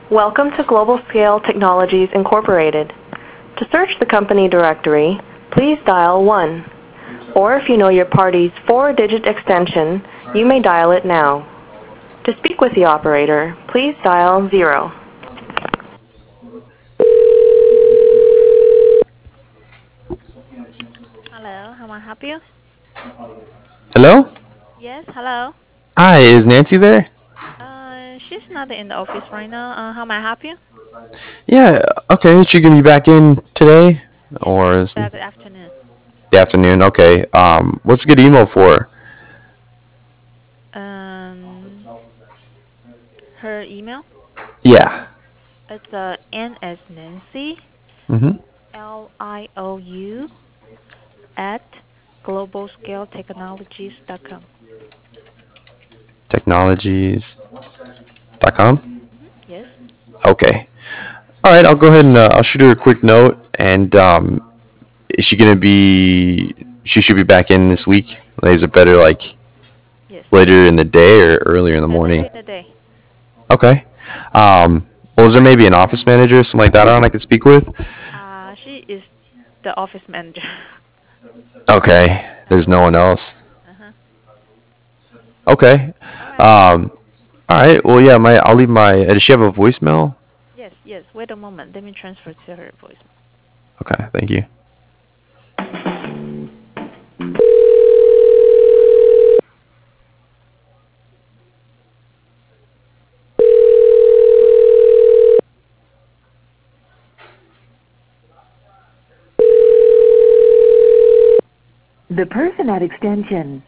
Welcome to Global Scale Technologies Incorporated. To search the company directory, please dial 1. Or if you know your party's 4-digit extension, you may dial it now. To speak with the operator, please dial 0. Hello, how may I help you? Hello? Yes, hello. Hi, is Nancy there? She's not in the office right now. How may I help you? Yeah, okay. Is she gonna be back in today? Yes, Or she's is back this afternoon. the afternoon? Okay. What's a good email for her? Um, Her email, Yeah. it's N as Nancy, Mm-hmm. LIOU at globalscaletechnologies.com. Technologies.com? Yes. Okay. Alright, I'll go ahead and I'll shoot her a quick note. And is she gonna be... She should be back in this week? Like, is it better, like, Yes. later in the day or earlier in the Later morning? in the day. Okay. Well, is there maybe an office manager or something like that on I could speak with? She is the office manager. Okay. There's no one else. Uh-huh. Okay. All right. All right. Well, yeah. I'll leave my. Does she have a voicemail? Yes, yes. Wait a moment. Let me transfer to her voice. Okay. Thank you. The person at extension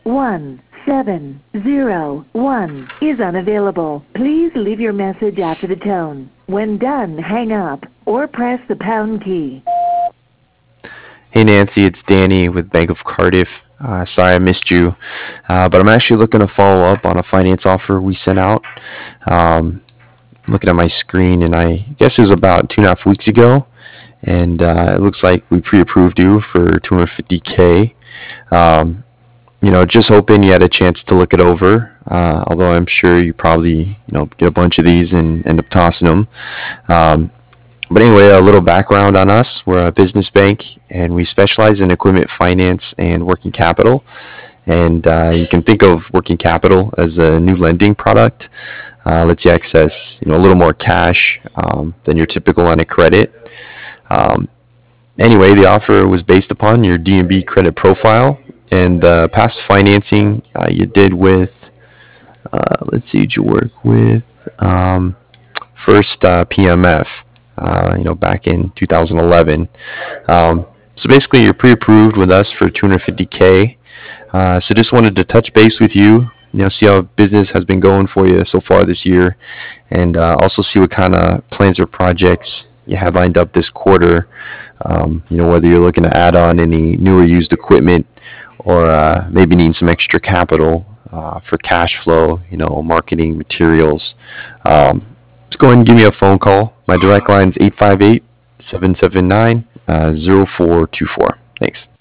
1701 is unavailable. Please leave your message after the tone. When done, hang up or press the pound key. Hey Nancy, it's Danny with Bank of Cardiff. Sorry I missed you, but I'm actually looking to follow up on a finance offer we sent out. Looking at my screen, and I guess it was about 2.5 weeks ago, and it looks like we pre-approved you for 250K. Um, just hoping you had a chance to look it over. Although I'm sure you probably, get a bunch of these and end up tossing them. Um, but anyway, a little background on us. We're a business bank, and we specialize in equipment finance and working capital. And you can think of working capital as a new lending product. Lets you access, a little more cash than your typical line of credit. Um, Anyway, the offer was based upon your DNB credit profile and the past financing you did with, let's see, did you work with First PMF, back in 2011. So basically, you're pre-approved with us for 250K. So just wanted to touch base with you, see how business has been going for you so far this year, and also see what kind of plans or projects you have lined up this quarter. Whether you're looking to add on any new or used equipment, or maybe need some extra capital for cash flow, marketing materials. Just go ahead and give me a phone call. My direct line is 858 779 0424. Thanks.